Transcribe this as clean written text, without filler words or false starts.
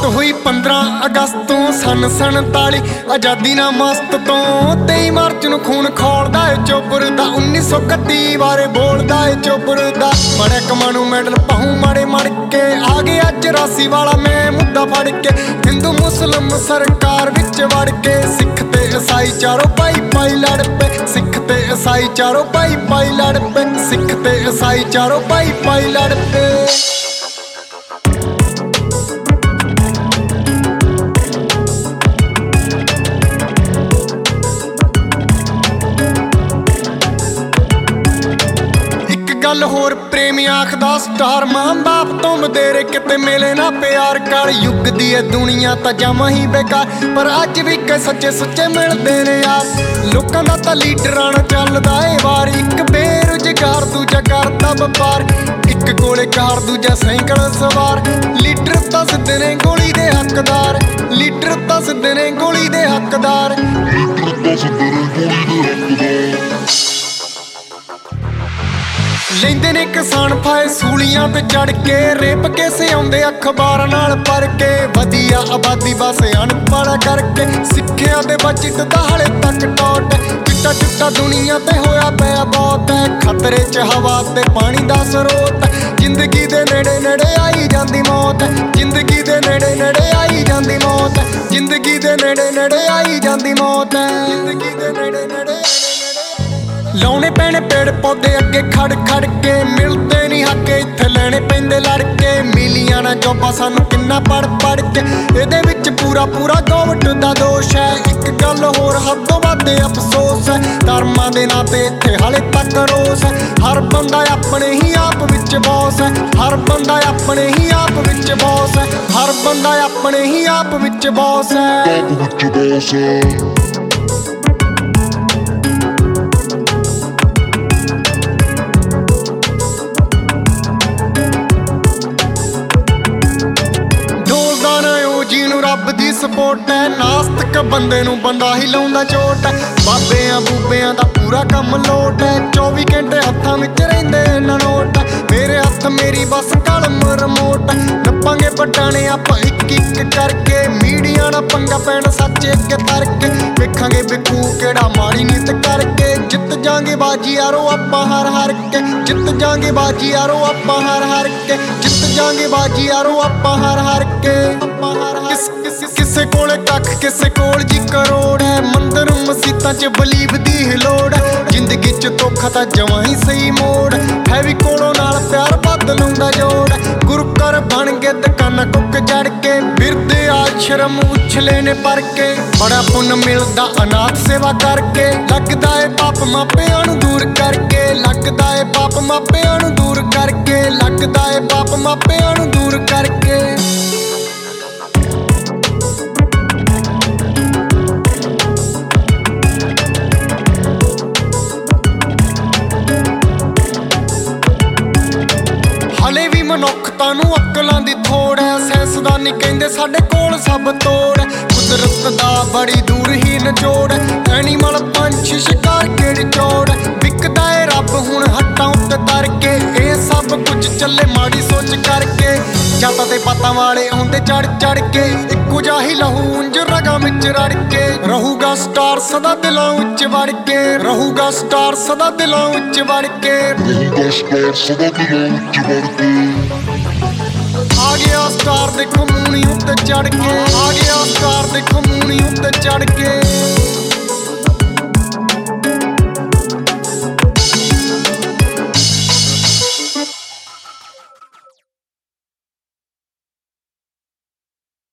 हुई 15 अगस्त तो सन 47 आज़ादी ना मस्त तो 23 मार्च नूं खून खोलदा है चोबर दा 1931 बारे बोलदा है चोबर दा बड़े कमानू मैडल पाऊं माड़े मड़ के आ गया 84 वाला मैं मुद्दा फड़ के हिंदू मुस्लिम सरकार विच वड़ के सिख ते ईसाई चारों पाई पाई लड़ पे सिख ते ईसाई चारों पाई पाई लड़ पे सिख ते ईसाई चारों पाई पाई लड़ पे। गल होर प्रेमी आखदा स्टार मां बाप तो वधेरे किते मिले ना प्यार कल युग दी है दुनिया तां जमा ही बेकार पर अज भी कई सच्चे सुच्चे मिलदे ने यार लोकां दा तां लीडरां नाल चलदा ए वार एक बेरोजगार दूजा करदा व्यापार एक कोले कार दूजा साइकल सवार लीडर तां सिद्धे ने गोली दे हकदार लीडर तां सिद्धे ने गोली दे हकदार लेंदे ने किसान फाए सूलियां ते चढ़ के रेप कैसे आउंदे अखबारां नाल पढ़ के वधिया आबादी बस अनपढ़ करके सिक्ख्या दे बजट दा हले तक टोट चिट्टा चिट्टा दुनिया ते होया पिया बहुत है खतरे च हवा ते पानी दा स्रोत जिंदगी दे नेड़े नेड़े आई जांदी मौत जिंदगी दे नेड़े नेड़े आई जांदी मौत जिंदगी दे नेड़े नेड़े आई जांदी मौत जिंदगी दे नेड़े नेड़े लाने पैने पेड़ पौधे अगे खड़ खड़ के मिलते नहीं हके इत्थे लैने पैंदे लड़के मिलियां ना जॉबां सानू किन्ना पढ़ पढ़ के इहदे विच पूरा पूरा गवर्नमेंट दा दोष है एक गल होर हद्दों वध अफसोस है धर्मां दे नां ते इत्थे हाले तक रोस है हर बंदा अपने ही आप विच बॉस है हर बंदा अपने ही आप विच बॉस है हर बंदा अपने ही आप विच बॉस है। रब दी सपोर्ट है नास्तिक बंदे नूं बंदा ही लाउंदा चोट है बाबेआं बूबेआं दा पूरा कम लोट है 24 घंटे हत्थां विच रहिंदे ना नोट मेरे हत्थ मेरी बस कलम रिमोट नप्पांगे पटाने आपां इक इक करके मीडिया नाल पंगा पैण सच्च अगे तरके वेखांगे बिकू किहड़ा माड़ी नीत करके जित जांगे बाजी यारो आपां हर हर के जित जांगे बाजी यारो आपां हर हर के जित जांगे बाजी यारो आपां हर हर के आपां हर किसे कोले कख किसे कोल जी करोड़ है मंदिर मसीतां च बलीव दी लोड़ है जिंदगी च धोखा तां जवां ही सही मोड़ हैवी कोलों नाल प्यार बदलूंदा जोड़ गुरु घर बन गए दुकाना कुक चढ़ के बिरदे आश्रम उछले ने पर के बड़ा पुन मिलदा अनाथ सेवा करके लगदा है पाप मापिआं नूं दूर करके लगदा है पाप मापिआं नूं दूर करके लगदा है पाप मापिआं नूं दूर करके। हले भी मनुखता नूं अकलां दी थोड़ है साइंसदानी कहंदे साडे कोल सब तोड़ है कुदरत दा बड़ी दूर ही नचोड़ है एनीमल पंछ शिकार केड़ी चोड़ है विकदा है रब हुण हट्टां उत्ते तर के ये सब कुछ चले माड़ी सोच करके जातां ते पातां वाले आउंदे चढ़ चढ़ के इक्को जाही लहू उंज रगां विच रड़ के रहूगा स्टार सदा दिलां विच वड़ के रहूगा स्टार सदा दिलां विच वड़ के रहूगा स्टार सदा दिलां विच वड़ के। आ गया स्टार देखो मूनी उत्ते चढ़ के आ गया स्टार देखो मूनी उत्ते चढ़ के।